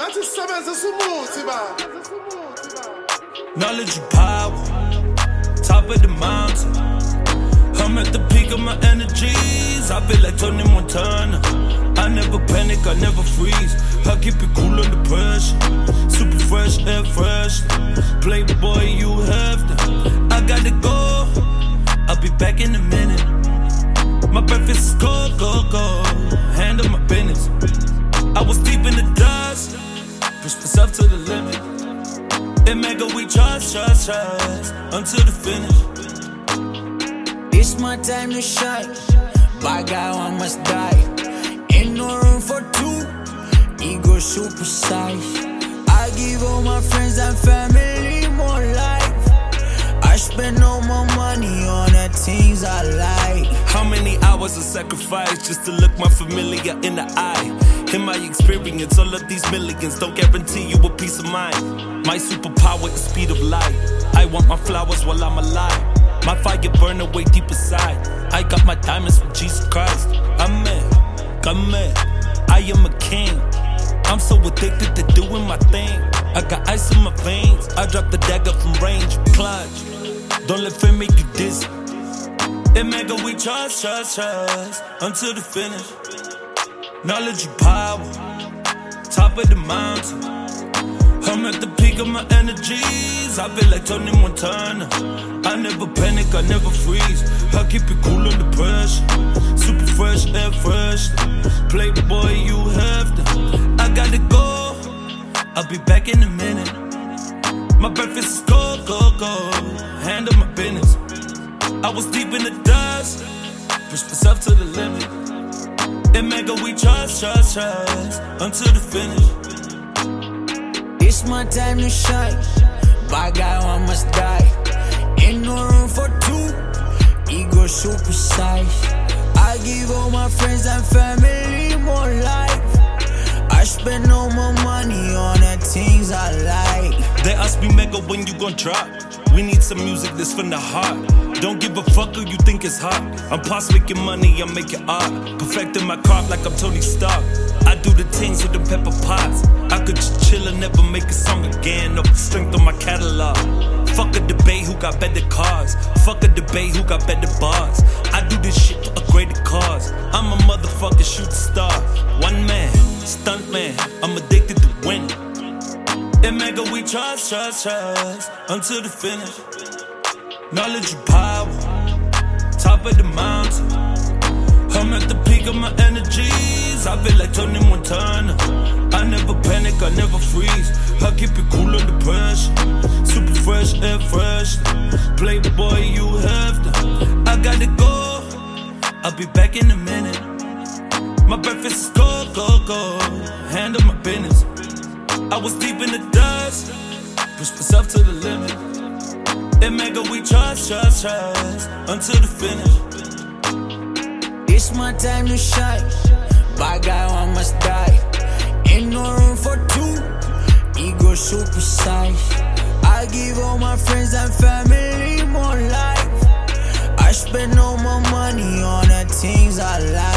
Knowledge and power, top of the mountain. I'm at the peak of my energies. I feel like Tony Montana. I never panic, I never freeze. I keep it cool under pressure. Super fresh, air fresh. Playboy, you have to. I gotta go. I'll be back in a minute. My breakfast is cold, cold, cold. Handle my business. I was deep in the dust. Push myself to the limit. In mega we trust until the finish. It's my time to shine. By God, I must die. Ain't no room for two. Ego super size. I give all my friends and family more life. I spend all my money on the things I like. How many hours of sacrifice just to look my familiar in the eye? In my experience, all of these millions don't guarantee you a peace of mind. My superpower is speed of light. I want my flowers while I'm alive. My fire burn away deep inside. I got my diamonds from Jesus Christ. Amen, amen. I am a king. I'm so addicted to doing my thing. I got ice in my veins. I drop the dagger from range. Clutch. Don't let fear make you dizzy. In mega we trust until the finish. Knowledge and power, top of the mountain. I'm at the peak of my energies. I feel like Tony Montana. I never panic, I never freeze. I keep it cool under pressure. Super fresh, air fresh. Playboy, you have to. I gotta go. I'll be back in a minute. My breakfast is cold, cold, cold. Handle my business. I was deep in the dust. Push myself to the limit. In mega we trust until the finish. It's my time to shine. By God, I must die. Ain't no room for two. Ego super size. I give all my friends and family more life. I spend all my money on the things I like. They ask me, Mega, when you gon' drop? We need some music that's from the heart. Don't give a fuck who you think is hot. I'm past making money, I'm making art. Perfecting my craft like I'm Tony Stark. I do the things with the pepper pots. I could just chill and never make a song again. Off the strength of my catalog. Fuck a debate who got better cars. Fuck a debate who got better bars. I do this shit for a greater cause. I'm a motherfucking shooting star. One man, stunt man. I'm addicted to winning. In mega we trust until the finish. Knowledge and power, top of the mountain. I'm at the peak of my energies. I feel like Tony Montana. I never panic, I never freeze. I keep it cool under pressure. Super fresh, air fresh. Playboy, you have to. I gotta go. I'll be back in a minute. My breakfast is cold, cold, cold. Handle my business. I was deep in the dust. Push myself to the limit. In mega we trust until the finish. It's my time to shine. By God, I must die. Ain't no room for two. Ego super size. I give all my friends and family more life. I spend all my money on the things I like.